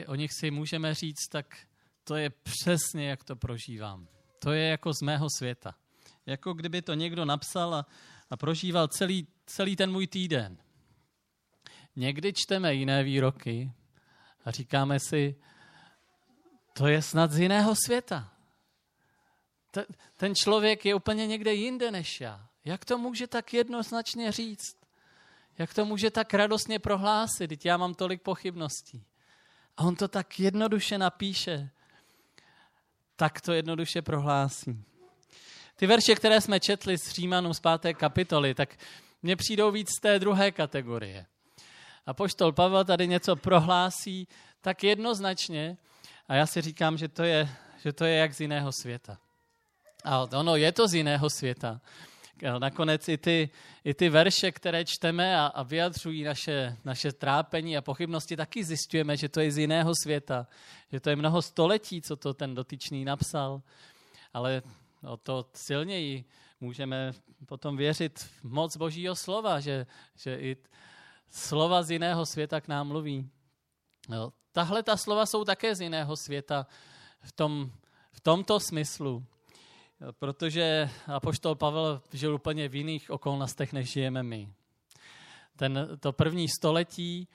o nich si můžeme říct, tak to je přesně, jak to prožívám. To je jako z mého světa. Jako kdyby to někdo napsal a prožíval celý ten můj týden. Někdy čteme jiné výroky a říkáme si, to je snad z jiného světa. Ten člověk je úplně někde jinde než já. Jak to může tak jednoznačně říct? Jak to může tak radostně prohlásit? Teď já mám tolik pochybností. A on to tak jednoduše napíše. Tak to jednoduše prohlásí. Ty verše, které jsme četli z Římanům z 5. kapitoly, tak mně přijdou víc z té druhé kategorie. Apoštol Pavel tady něco prohlásí tak jednoznačně a já si říkám, že to je jak z jiného světa. A ono je to z jiného světa. Nakonec i ty verše, které čteme a vyjadřují naše trápení a pochybnosti, taky zjišťujeme, že to je z jiného světa. Že to je mnoho století, co to ten dotyčný napsal. Ale o to silněji můžeme potom věřit v moc Božího slova, že i slova z jiného světa k nám mluví. No, tahle ta slova jsou také z jiného světa v tomto smyslu. Protože apoštol Pavel žil úplně v jiných okolnostech, než žijeme my. To první století,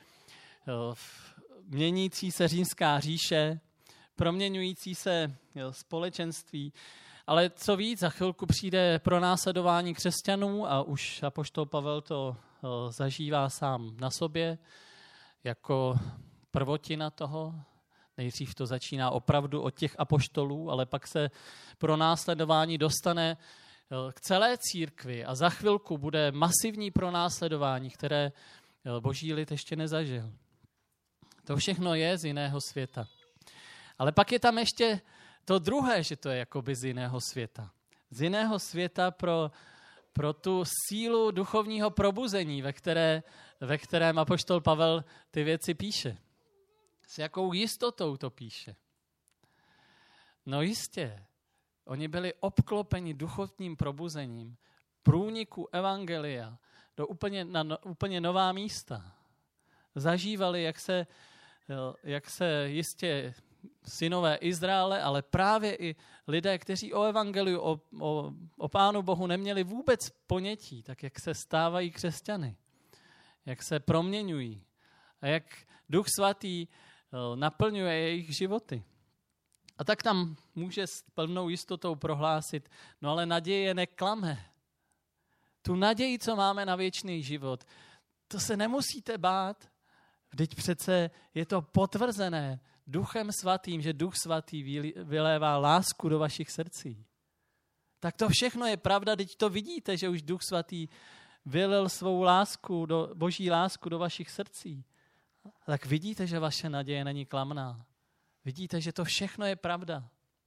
měnící se římská říše, proměňující se společenství, ale co víc, za chvilku přijde pronásledování křesťanů a už apoštol Pavel to zažívá sám na sobě jako prvotina toho. Nejdřív to začíná opravdu od těch apoštolů, ale pak se pronásledování dostane k celé církvi a za chvilku bude masivní pronásledování, které Boží lid ještě nezažil. To všechno je z jiného světa. Ale pak je tam ještě to druhé, že to je jakoby z jiného světa. Z jiného světa pro tu sílu duchovního probuzení, ve kterém apoštol Pavel ty věci píše. S jakou jistotou to píše? No jistě, oni byli obklopeni duchovním probuzením, průniku evangelia do úplně nová místa. Zažívali, jak se jistě synové Izraele, ale právě i lidé, kteří o evangeliu, o Pánu Bohu neměli vůbec ponětí, tak jak se stávají křesťany, jak se proměňují a jak Duch Svatý naplňuje jejich životy. A tak tam může s plnou jistotou prohlásit, no ale naděje neklame. Tu naději, co máme na věčný život, to se nemusíte bát. Vždyť přece je to potvrzené Duchem Svatým, že Duch Svatý vylévá lásku do vašich srdcí. Tak to všechno je pravda, teď to vidíte, že už Duch Svatý vylil svou lásku, Boží lásku do vašich srdcí. Tak vidíte, že vaše naděje není klamná. Vidíte, že to všechno je pravda.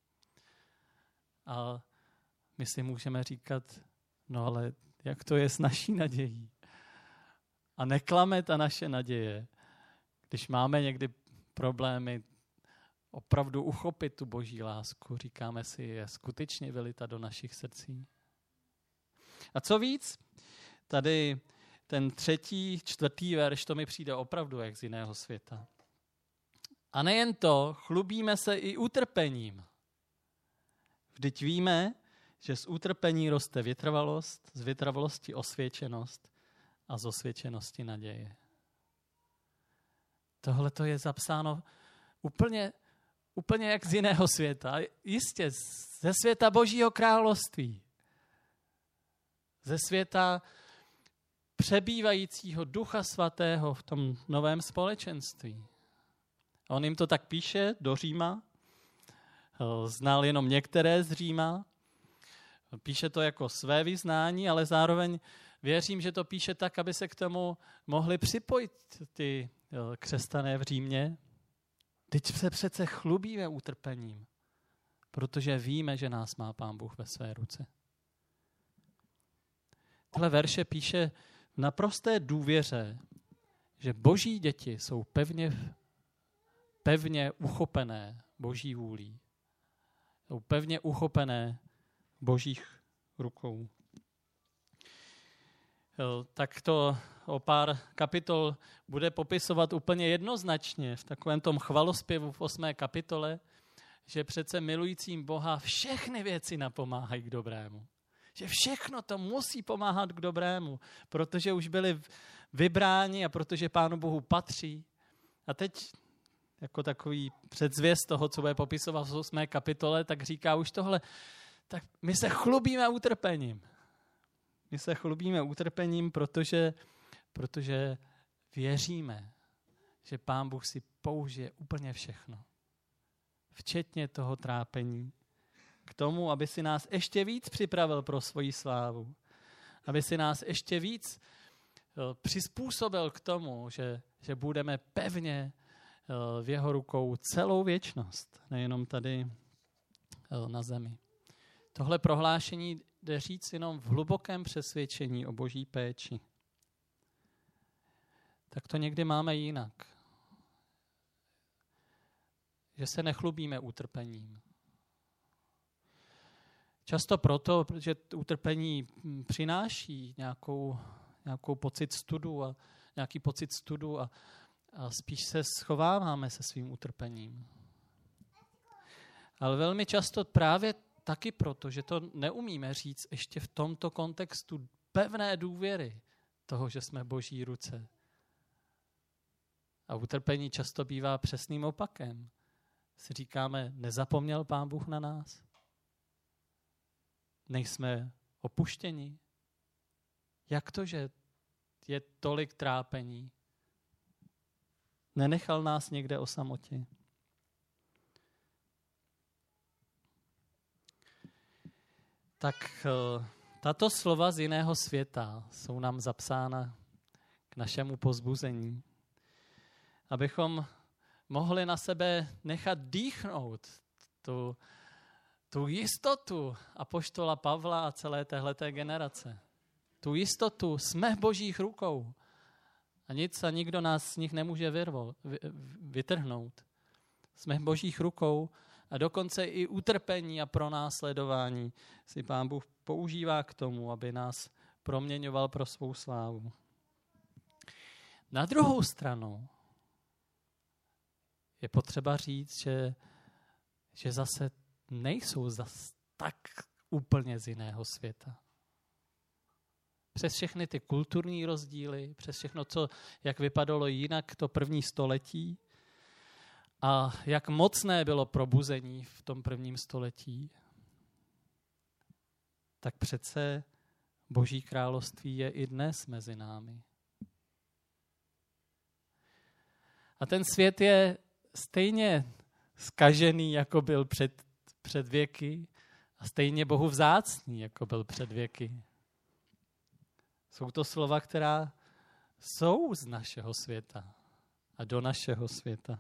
A my si můžeme říkat, no ale jak to je s naší nadějí? A neklame ta naše naděje, když máme někdy problémy opravdu uchopit tu Boží lásku, říkáme si, je skutečně vylita do našich srdcí. A co víc, tady ten 3., 4. verš, to mi přijde opravdu jak z jiného světa. A nejen to, chlubíme se i utrpením. Vždyť víme, že z utrpení roste vytrvalost, z vytrvalosti osvědčenost a z osvědčenosti naděje. Tohle to je zapsáno úplně jak z jiného světa. Jistě, ze světa Božího království. Ze světa přebývajícího Ducha Svatého v tom novém společenství. On jim to tak píše do Říma, znal jenom některé z Říma, píše to jako své vyznání, ale zároveň věřím, že to píše tak, aby se k tomu mohli připojit ty křesťané v Římě. Teď se přece chlubíme utrpením, protože víme, že nás má Pán Bůh ve své ruce. Tyhle verše píše v naprosté důvěře, že Boží děti jsou pevně uchopené Boží vůlí. Jsou pevně uchopené Božích rukou. tak to o pár kapitol bude popisovat úplně jednoznačně v takovém tom chvalospěvu v 8. kapitole, že přece milujícím Boha všechny věci napomáhají k dobrému. Že všechno to musí pomáhat k dobrému, protože už byli vybráni a protože Pánu Bohu patří. A teď jako takový předzvěst toho, co bude popisovat v 8. kapitole, tak říká už tohle, tak my se chlubíme utrpením. My se chlubíme utrpením, protože věříme, že Pán Bůh si použije úplně všechno. Včetně toho trápení. K tomu, aby si nás ještě víc připravil pro svoji slávu. Aby si nás ještě víc přizpůsobil k tomu, že budeme pevně v jeho rukou celou věčnost. Nejenom tady na zemi. Tohle prohlášení jde říct jenom v hlubokém přesvědčení o Boží péči. Tak to někdy máme jinak. Že se nechlubíme utrpením. Často proto, že utrpení přináší nějaký pocit studu a spíš se schováváme se svým utrpením. Ale velmi často právě taky proto, že to neumíme říct ještě v tomto kontextu pevné důvěry toho, že jsme v Boží ruce. A utrpení často bývá přesným opakem. Si říkáme, nezapomněl Pán Bůh na nás? Nejsme opuštěni? Jak to, že je tolik trápení? Nenechal nás někde o samotě? Tak tato slova z jiného světa jsou nám zapsána k našemu povzbuzení, abychom mohli na sebe nechat dýchnout tu jistotu apoštola Pavla a celé téhleté generace. Tu jistotu, jsme v Božích rukou a nic a nikdo nás z nich nemůže vytrhnout. Jsme v Božích rukou a dokonce i utrpení a pronásledování si Pán Bůh používá k tomu, aby nás proměňoval pro svou slávu. Na druhou stranu je potřeba říct, že zase nejsou tak úplně z jiného světa. Přes všechny ty kulturní rozdíly, přes všechno, jak vypadalo jinak to první století a jak mocné bylo probuzení v tom prvním století, tak přece Boží království je i dnes mezi námi. A ten svět je stejně zkažený, jako byl před věky a stejně Bohu vzácný, jako byl před věky. Jsou to slova, která jsou z našeho světa a do našeho světa.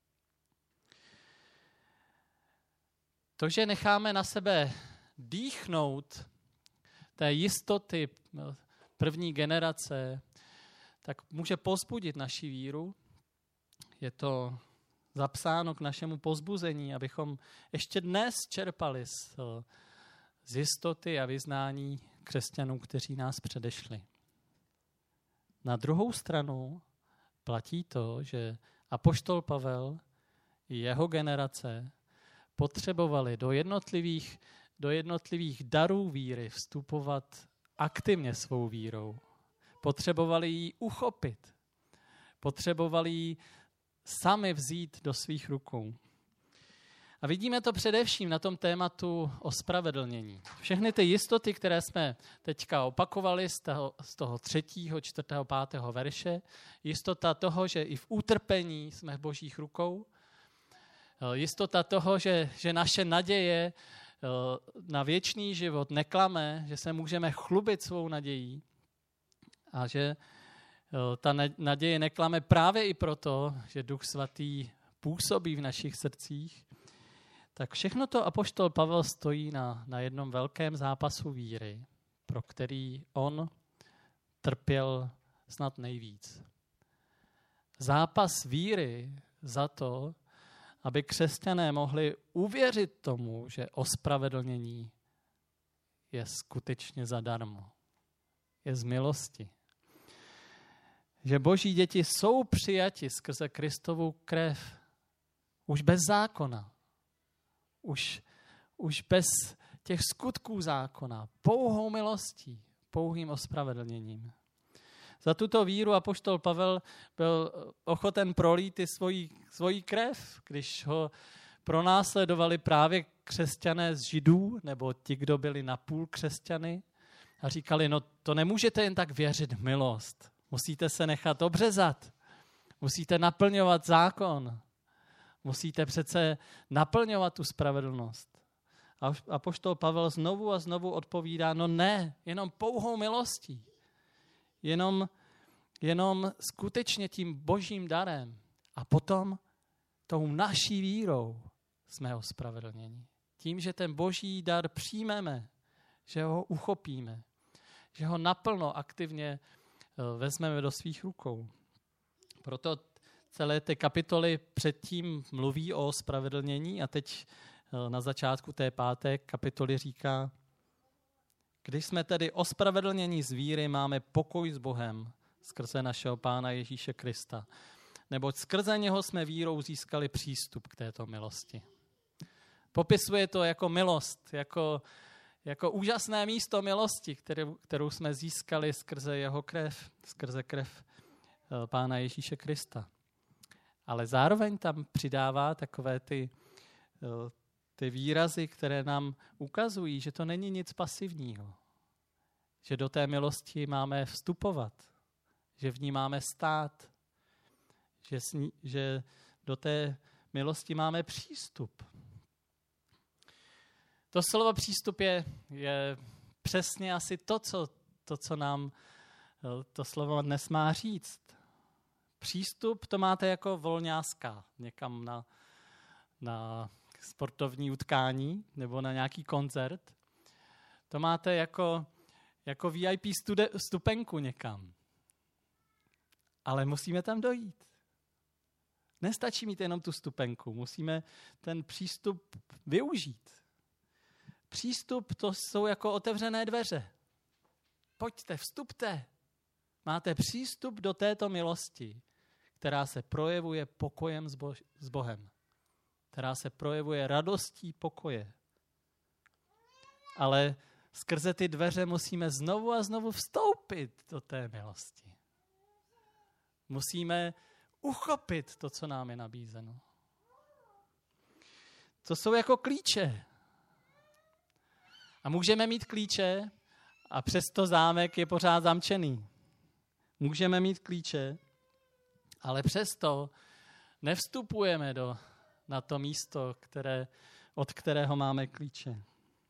To, že necháme na sebe dýchnout té jistoty první generace, tak může povzbudit naši víru. Je to zapsáno k našemu povzbuzení, abychom ještě dnes čerpali z jistoty a vyznání křesťanů, kteří nás předešli. Na druhou stranu platí to, že apoštol Pavel i jeho generace potřebovali do jednotlivých darů víry vstupovat aktivně svou vírou. Potřebovali ji uchopit. Potřebovali ji sami vzít do svých rukou. A vidíme to především na tom tématu ospravedlnění. Všechny ty jistoty, které jsme teďka opakovali z toho 3., 4., 5. verše, jistota toho, že i v utrpení jsme v Božích rukou, jistota toho, že naše naděje na věčný život neklame, že se můžeme chlubit svou nadějí a že ta naděje neklame právě i proto, že Duch Svatý působí v našich srdcích, tak všechno to apoštol Pavel stojí na jednom velkém zápasu víry, pro který on trpěl snad nejvíc. Zápas víry za to, aby křesťané mohli uvěřit tomu, že ospravedlnění je skutečně zadarmo. je z milosti. Že boží děti jsou přijati skrze Kristovu krev. Už bez zákona. Už bez těch skutků zákona. Pouhou milostí. Pouhým ospravedlněním. Za tuto víru apoštol Pavel byl ochoten prolít i svoji krev, když ho pronásledovali právě křesťané z Židů, nebo ti, kdo byli napůl křesťany, a říkali, no to nemůžete jen tak věřit v milost. Musíte se nechat obřezat. Musíte naplňovat zákon. Musíte přece naplňovat tu spravedlnost. A apoštol Pavel znovu a znovu odpovídá, no ne, jenom pouhou milostí. Jenom skutečně tím božím darem. A potom tou naší vírou jsme ospravedlněni. Tím, že ten boží dar přijmeme, že ho uchopíme, že ho naplno aktivně vezmeme do svých rukou. Proto celé ty kapitoly předtím mluví o ospravedlnění a teď na začátku té 5. kapitoly říká, když jsme tedy ospravedlněni z víry, máme pokoj s Bohem skrze našeho Pána Ježíše Krista. Neboť skrze něho jsme vírou získali přístup k této milosti. Popisuje to jako milost, jako úžasné místo milosti, kterou jsme získali skrze jeho krev, skrze krev Pána Ježíše Krista. Ale zároveň tam přidává takové ty výrazy, které nám ukazují, že to není nic pasivního. Že do té milosti máme vstupovat, že v ní máme stát, že do té milosti máme přístup. To slovo přístup je přesně asi to, co nám to slovo dnes má říct. Přístup to máte jako volňáská někam na sportovní utkání nebo na nějaký koncert. To máte jako VIP vstupenku někam. Ale musíme tam dojít. Nestačí mít jenom tu vstupenku, musíme ten přístup využít. Přístup to jsou jako otevřené dveře. Pojďte, vstupte. Máte přístup do této milosti, která se projevuje pokojem s Bohem. Která se projevuje radostí pokoje. Ale skrze ty dveře musíme znovu a znovu vstoupit do té milosti. Musíme uchopit to, co nám je nabízeno. To jsou jako klíče. A můžeme mít klíče a přesto zámek je pořád zamčený. Můžeme mít klíče, ale přesto nevstupujeme na to místo, od kterého máme klíče.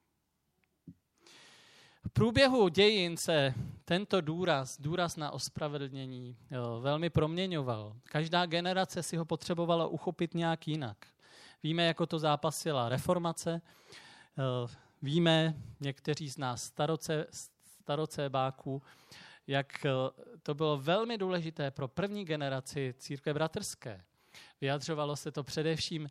V průběhu dějin se tento důraz na ospravedlnění velmi proměňoval. Každá generace si ho potřebovala uchopit nějak jinak. Víme, jako to zápasila reformace, víme, někteří z nás starocébáků, jak to bylo velmi důležité pro první generaci církve bratrské. Vyjadřovalo se to především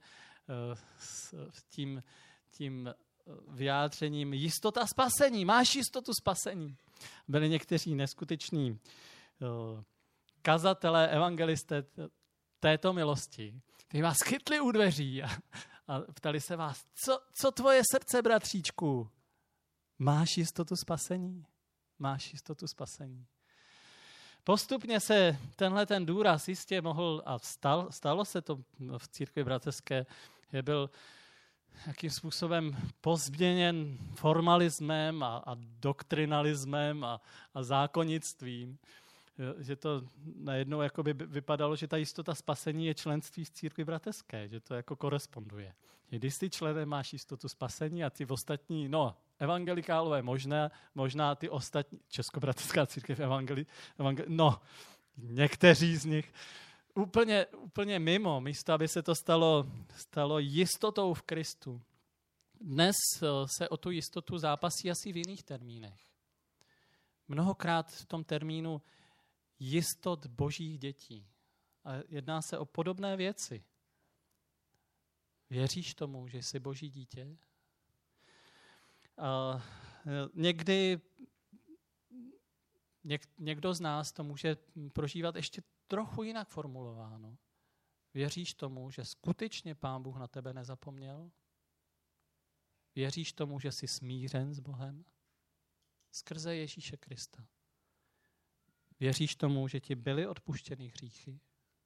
tím vyjádřením jistota spasení. Máš jistotu spasení. Byli někteří neskuteční kazatelé, evangelisté této milosti, kteří vás chytli u dveří a ptali se vás, co tvoje srdce, bratříčku? Máš jistotu spasení? Máš jistotu spasení. Postupně se ten důraz jistě mohl, a stalo se to v církvi bratrské, že byl jakým způsobem pozměněn formalismem a doktrinalismem a zákonnictvím. Že to najednou jakoby vypadalo, že ta jistota spasení je členství v církvi bratrské, že to jako koresponduje. Když jsi členem, máš jistotu spasení a ty ostatní, evangelikálové možná ty ostatní, Českobratrská církev někteří z nich úplně mimo, místo, aby se to stalo jistotou v Kristu. Dnes se o tu jistotu zápasí asi v jiných termínech. Mnohokrát v tom termínu jistot božích dětí. A jedná se o podobné věci. Věříš tomu, že jsi boží dítě? někdo z nás to může prožívat ještě trochu jinak formulováno. Věříš tomu, že skutečně Pán Bůh na tebe nezapomněl? Věříš tomu, že jsi smířen s Bohem? Skrze Ježíše Krista. Věříš tomu, že ti byly odpuštěny hříchy?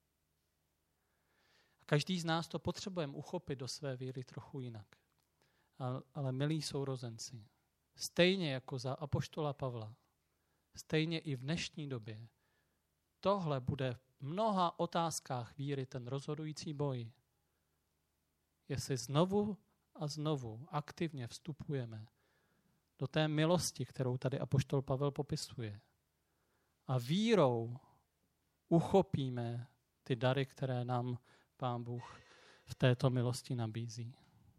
A každý z nás to potřebujeme uchopit do své víry trochu jinak. Ale milí sourozenci, stejně jako za apoštola Pavla, stejně i v dnešní době, tohle bude v mnoha otázkách víry ten rozhodující boj. Jestli znovu a znovu aktivně vstupujeme do té milosti, kterou tady apoštol Pavel popisuje. A vírou uchopíme ty dary, které nám Pán Bůh v této milosti nabízí.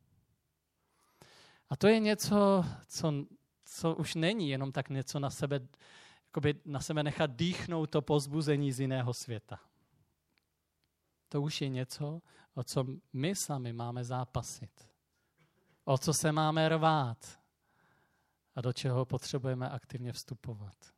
A to je něco, co už není jenom tak něco na sebe nechat dýchnout to povzbuzení z jiného světa. To už je něco, o co my sami máme zápasit. O co se máme rvát a do čeho potřebujeme aktivně vstupovat.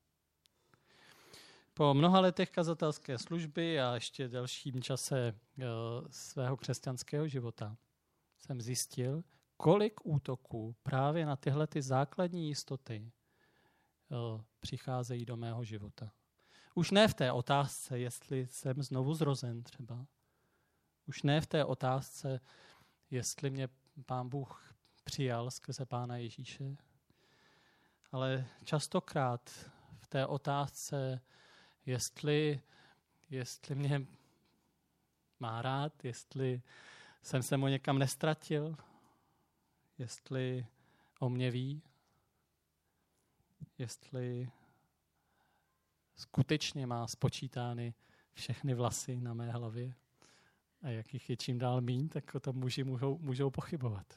Po mnoha letech kazatelské služby a ještě delším čase svého křesťanského života jsem zjistil, kolik útoků právě na tyhle ty základní jistoty přicházejí do mého života. Už ne v té otázce, jestli jsem znovu zrozen třeba. Už ne v té otázce, jestli mě Pán Bůh přijal skrze Pána Ježíše, ale častokrát v té otázce, jestli mě má rád, jestli jsem se mu někam nestratil, jestli o mě ví, jestli skutečně má spočítány všechny vlasy na mé hlavě a jakých je čím dál míň, tak o tom muži můžou pochybovat.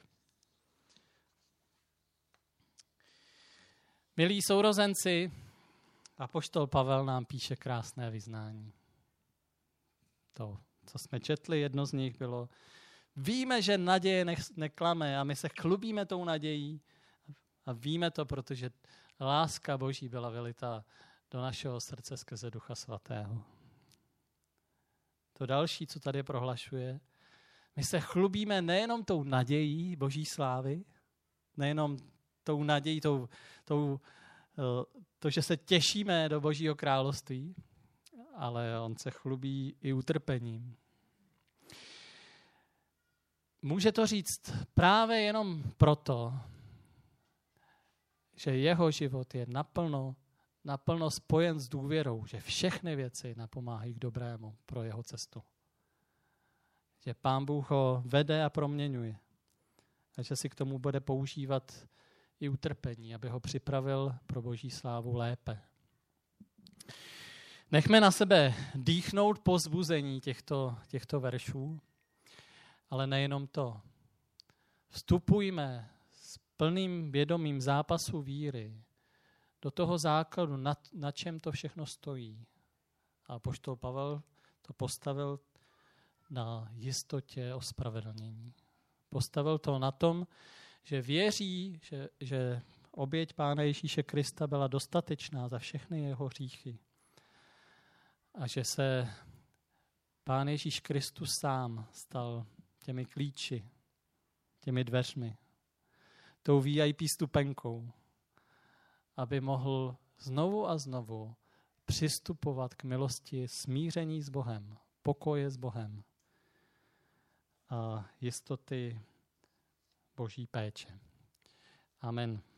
Milí sourozenci, apoštol Pavel nám píše krásné vyznání. To, co jsme četli, jedno z nich bylo: víme, že naděje neklame a my se chlubíme tou nadějí a víme to, protože láska Boží byla vylita do našeho srdce skrze Ducha Svatého. To další, co tady prohlašuje, my se chlubíme nejenom tou nadějí Boží slávy, nejenom tou nadějí, to, že se těšíme do Božího království, ale on se chlubí i utrpením. Může to říct právě jenom proto, že jeho život je naplno spojen s důvěrou, že všechny věci napomáhají k dobrému pro jeho cestu. Že Pán Bůh ho vede a proměňuje. A že si k tomu bude používat i utrpení, aby ho připravil pro Boží slávu lépe. Nechme na sebe dýchnout povzbuzení těchto veršů, ale nejenom to. Vstupujme s plným vědomím zápasu víry do toho základu, na čem to všechno stojí. A apoštol Pavel to postavil na jistotě ospravedlnění. Postavil to na tom, že věří, že oběť Pána Ježíše Krista byla dostatečná za všechny jeho hříchy. A že se Pán Ježíš Kristus sám stal těmi klíči, těmi dveřmi, tou VIP stupenkou, aby mohl znovu a znovu přistupovat k milosti smíření s Bohem, pokoje s Bohem a jistoty Boží péče. Amen.